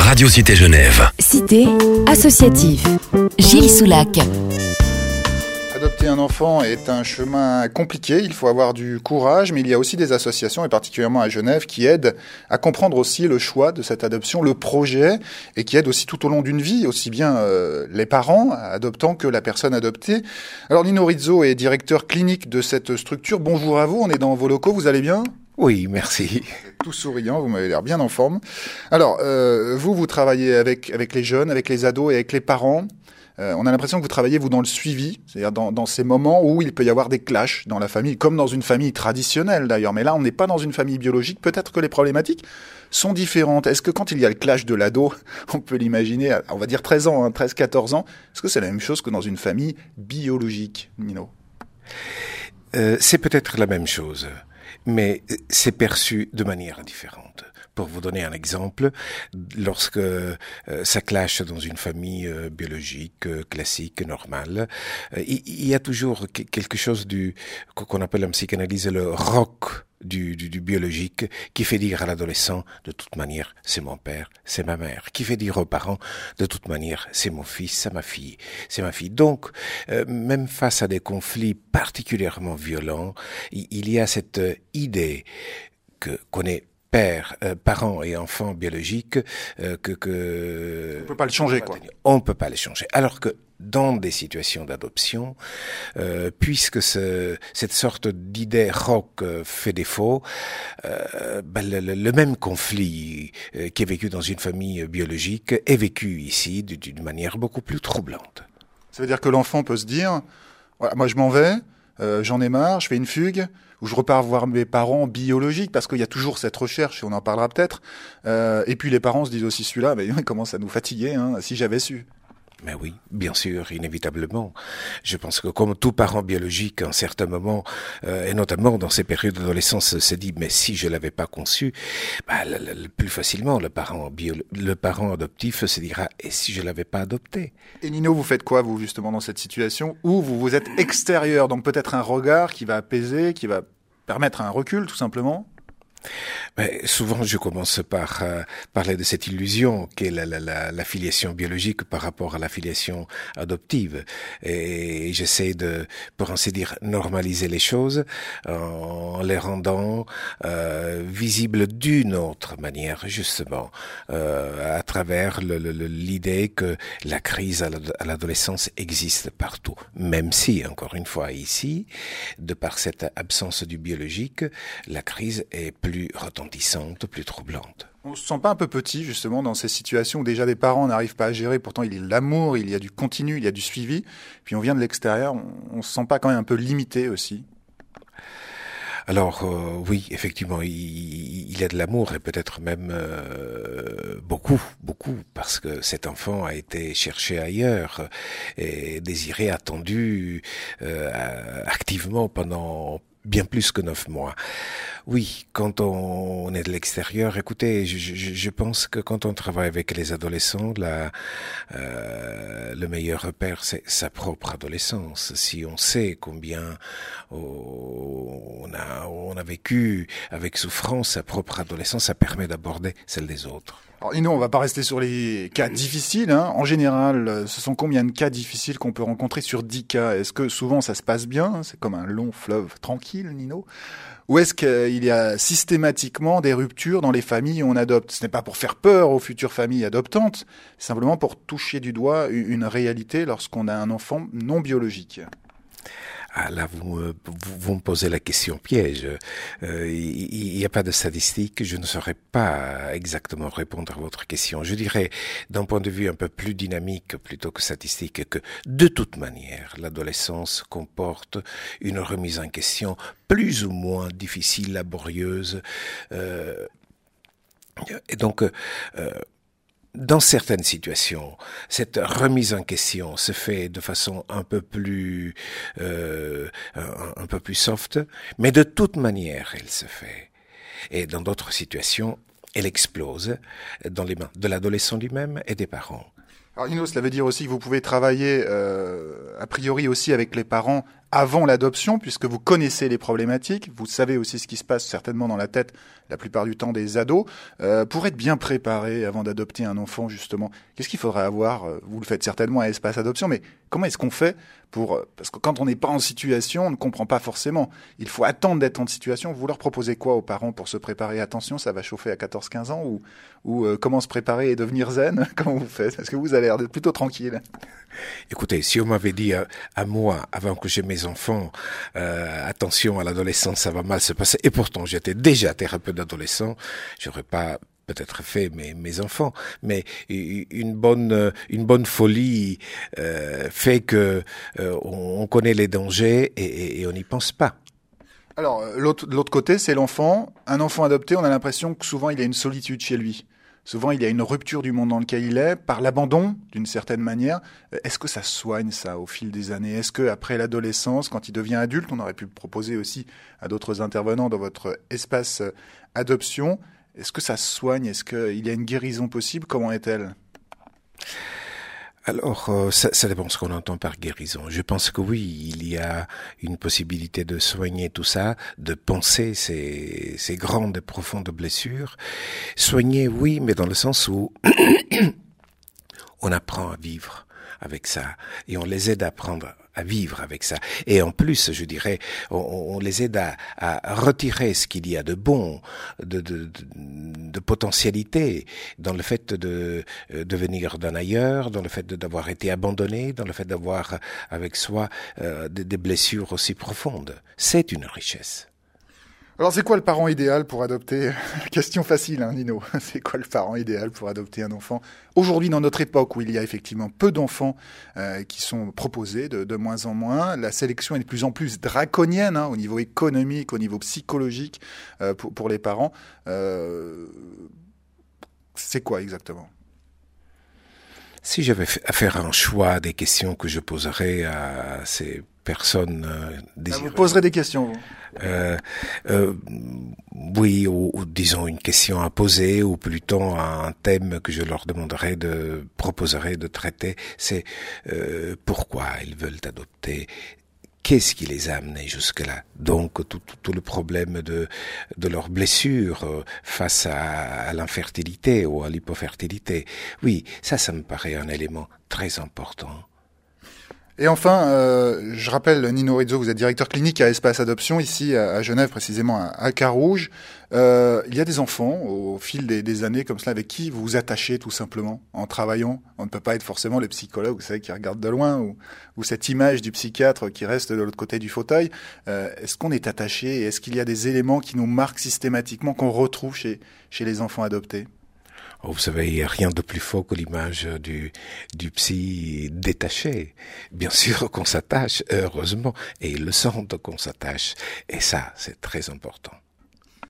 Radio Cité Genève. Cité associative. Gilles Soulac. Adopter un enfant est un chemin compliqué, il faut avoir du courage, mais il y a aussi des associations, et particulièrement à Genève, qui aident à comprendre aussi le choix de cette adoption, le projet, et qui aident aussi tout au long d'une vie, aussi bien les parents adoptants que la personne adoptée. Alors Nino Rizzo est directeur clinique de cette structure. Bonjour à vous, on est dans vos locaux, vous allez bien ? Oui, merci. Vous êtes tout souriant, vous m'avez l'air bien en forme. Alors, vous travaillez avec les jeunes, avec les ados et avec les parents. On a l'impression que vous travaillez, vous, dans le suivi, c'est-à-dire dans ces moments où il peut y avoir des clashs dans la famille, comme dans une famille traditionnelle d'ailleurs. Mais là, on n'est pas dans une famille biologique. Peut-être que les problématiques sont différentes. Est-ce que quand il y a le clash de l'ado, on peut l'imaginer, on va dire 13 ans, 13-14 ans, est-ce que c'est la même chose que dans une famille biologique, Nino ? C'est peut-être la même chose, mais c'est perçu de manière différente. Pour vous donner un exemple, lorsque ça clash dans une famille biologique, classique, normale, il y a toujours quelque chose qu'on appelle en psychanalyse le roc du biologique, qui fait dire à l'adolescent, de toute manière, c'est mon père, c'est ma mère, qui fait dire aux parents, de toute manière, c'est mon fils, c'est ma fille. Donc, même face à des conflits particulièrement violents, il y a cette idée qu'on est parents et enfants biologiques, on peut pas le changer, quoi. On peut pas le changer. Alors que dans des situations d'adoption, puisque cette sorte d'idée rock fait défaut, le même conflit qui est vécu dans une famille biologique est vécu ici d'une manière beaucoup plus troublante. Ça veut dire que l'enfant peut se dire, voilà, moi je m'en vais, j'en ai marre, je fais une fugue, ou je repars voir mes parents biologiques, parce qu'il y a toujours cette recherche, et on en parlera peut-être. Et puis les parents se disent aussi, celui-là, mais il commence à nous fatiguer, si j'avais su. Mais oui, bien sûr, inévitablement. Je pense que comme tout parent biologique, à un certain moment, et notamment dans ces périodes d'adolescence, se dit, mais si je l'avais pas conçu, plus facilement, le parent adoptif se dira, et si je l'avais pas adopté? Et Nino, vous faites quoi, vous, justement, dans cette situation où vous êtes extérieur, donc peut-être un regard qui va apaiser, qui va permettre un recul, tout simplement? Mais souvent, je commence par parler de cette illusion qu'est la filiation biologique par rapport à la filiation adoptive. Et j'essaie de, pour ainsi dire, normaliser les choses en les rendant visibles d'une autre manière, justement, à travers l'idée que la crise à l'adolescence existe partout. Même si, encore une fois, ici, de par cette absence du biologique, la crise est plus retentissante, plus troublante. On se sent pas un peu petit, justement, dans ces situations où déjà des parents n'arrivent pas à gérer, pourtant il y a de l'amour, il y a du continu, il y a du suivi, puis on vient de l'extérieur, on se sent pas quand même un peu limité aussi? Alors oui, effectivement, il y a de l'amour et peut-être même beaucoup, parce que cet enfant a été cherché ailleurs et désiré, attendu activement pendant bien plus que 9 mois. Oui, quand on est de l'extérieur, écoutez, je pense que quand on travaille avec les adolescents, le meilleur repère, c'est sa propre adolescence. Si on sait combien on a vécu avec souffrance sa propre adolescence, ça permet d'aborder celle des autres. Alors, Nino, on va pas rester sur les cas difficiles. En général, ce sont combien de cas difficiles qu'on peut rencontrer sur 10 cas? Est-ce que souvent ça se passe bien? C'est comme un long fleuve tranquille, Nino? Ou est-ce qu'il y a systématiquement des ruptures dans les familles où on adopte? Ce n'est pas pour faire peur aux futures familles adoptantes, c'est simplement pour toucher du doigt une réalité lorsqu'on a un enfant non biologique. Ah là, vous me posez la question piège. Il n'y a pas de statistiques, je ne saurais pas exactement répondre à votre question. Je dirais, d'un point de vue un peu plus dynamique plutôt que statistique, que de toute manière, l'adolescence comporte une remise en question plus ou moins difficile, laborieuse. Et donc, dans certaines situations, cette remise en question se fait de façon un peu plus soft, mais de toute manière, elle se fait. Et dans d'autres situations, elle explose dans les mains de l'adolescent lui-même et des parents. Alors Nino, cela veut dire aussi que vous pouvez travailler a priori aussi avec les parents avant l'adoption, puisque vous connaissez les problématiques, vous savez aussi ce qui se passe certainement dans la tête la plupart du temps des ados, pour être bien préparé avant d'adopter un enfant justement. Qu'est-ce qu'il faudrait avoir? Vous le faites certainement à Espace Adoption, mais comment est-ce qu'on fait parce que quand on n'est pas en situation, on ne comprend pas forcément. Il faut attendre d'être en situation. Vous leur proposez quoi aux parents pour se préparer? Attention, ça va chauffer à 14-15 ans ou comment se préparer et devenir zen? Comment vous faites? Parce que vous avez l'air d'être plutôt tranquille. Écoutez, si on m'avait dit à moi, avant que j'ai mes enfants, attention à l'adolescence, ça va mal se passer, et pourtant j'étais déjà thérapeute d'adolescents, j'aurais pas peut-être fait mes enfants, mais une bonne folie fait que on connaît les dangers et on n'y pense pas. Alors l'autre côté, c'est l'enfant. Un enfant adopté, on a l'impression que souvent il a une solitude chez lui. Souvent, il y a une rupture du monde dans lequel il est, par l'abandon, d'une certaine manière. Est-ce que ça se soigne, ça, au fil des années? Est-ce que après l'adolescence, quand il devient adulte, on aurait pu le proposer aussi à d'autres intervenants dans votre espace adoption, est-ce que ça se soigne? Est-ce qu'il y a une guérison possible? Comment est-elle? Alors, ça dépend de ce qu'on entend par guérison. Je pense que oui, il y a une possibilité de soigner tout ça, de penser ces grandes et profondes blessures. Soigner, oui, mais dans le sens où on apprend à vivre avec ça et on les aide à apprendre à vivre avec ça. Et en plus, je dirais, on les aide à retirer ce qu'il y a de bon, de potentialité dans le fait de venir d'un ailleurs, dans le fait d'avoir été abandonné, dans le fait d'avoir avec soi des blessures aussi profondes. C'est une richesse. Alors, c'est quoi le parent idéal pour adopter? Question facile, hein, Nino. C'est quoi le parent idéal pour adopter un enfant? Aujourd'hui, dans notre époque où il y a effectivement peu d'enfants qui sont proposés, de moins en moins, la sélection est de plus en plus draconienne au niveau économique, au niveau psychologique pour les parents. C'est quoi exactement? Si j'avais à faire un choix des questions que je poserais à ces personnes désireuses. Vous poserez des questions, vous? Oui, ou disons une question à poser, ou plutôt un thème que je leur proposerais de traiter, c'est pourquoi ils veulent adopter. Qu'est-ce qui les a amenés jusque-là? Donc tout le problème de leurs blessures face à l'infertilité ou à l'hypofertilité. Oui, ça me paraît un élément très important. Et enfin, je rappelle, Nino Rizzo, vous êtes directeur clinique à Espace Adoption, ici à Genève, précisément à Carouge. Il y a des enfants, au fil des années comme cela, avec qui vous vous attachez tout simplement, en travaillant. On ne peut pas être forcément le psychologue, vous savez, qui regarde de loin, ou cette image du psychiatre qui reste de l'autre côté du fauteuil. Est-ce qu'on est attaché, et est-ce qu'il y a des éléments qui nous marquent systématiquement, qu'on retrouve chez les enfants adoptés? Vous savez, il n'y a rien de plus fort que l'image du psy détaché. Bien sûr qu'on s'attache, heureusement, et ils le sentent qu'on s'attache. Et ça, c'est très important.